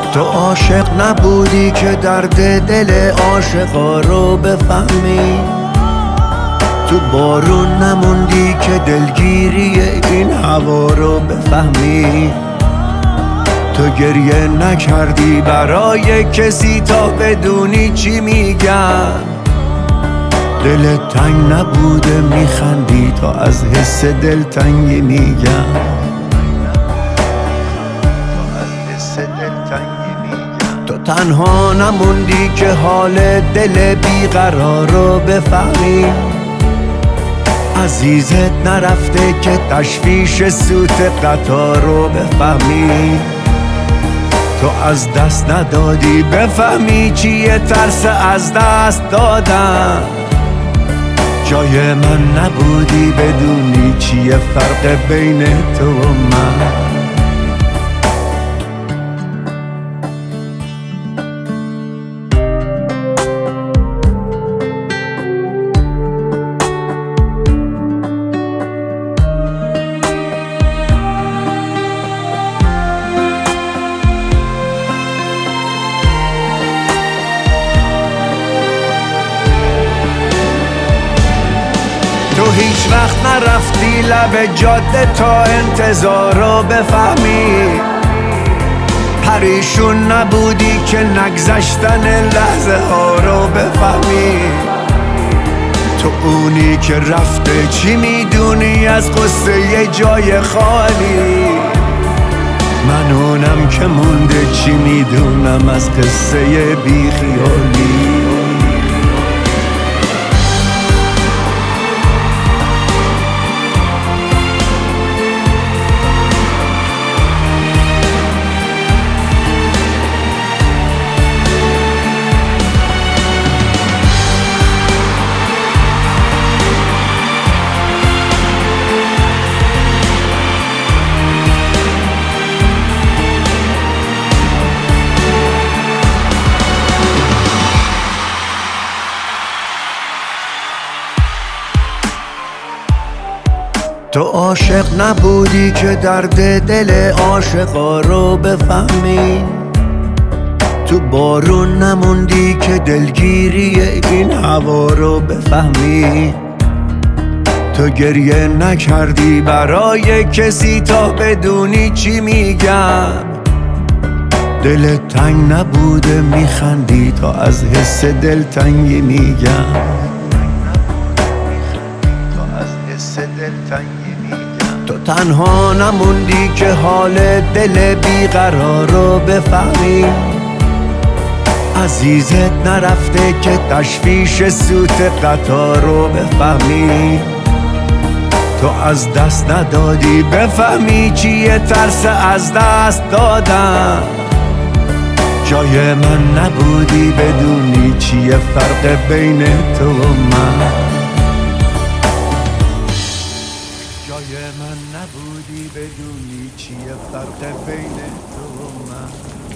تو عاشق نبودی که درد دل عاشقا رو بفهمی، تو بارون نموندی که دلگیری این هوا رو بفهمی، تو گریه نکردی برای کسی تا بدونی چی میگم، دلت تنگ نبوده میخندی تا از حس دلتنگی میگم، تو تنها نموندی که حال دل بیقرار رو بفهمی، عزیزت نرفته که تشویش سوت قطار رو بفهمی، تو از دست ندادی بفهمی چیه ترس از دست دادن، جای من نبودی بدونی چیه فرق بین تو و من. تو هیچ وقت نرفتی لب جاده تا انتظار رو بفهمی، پریشون نبودی که نگذشتن لحظه ها رو بفهمی، تو اونی که رفته چی میدونی از قصه یه جای خالی، من اونم که مونده چی میدونم از قصه بیخیالی. تو عاشق نبودی که درد دل عاشقا رو بفهمی، تو بارون نموندی که دلگیری این هوا رو بفهمی، تو گریه نکردی برای کسی تا بدونی چی میگم، دلت تنگ نبوده میخندی تا از حس دلتنگی میگم، تو تنها نموندی که حال دل بیقرار رو بفهمی، عزیزت نرفته که تشویش سوت قطار رو بفهمی، تو از دست ندادی بفهمی چیه ترس از دست دادن، جای من نبودی بدونی چیه فرق بین تو و من، جای من نبودی بدونی چیه فرق بین تو و من.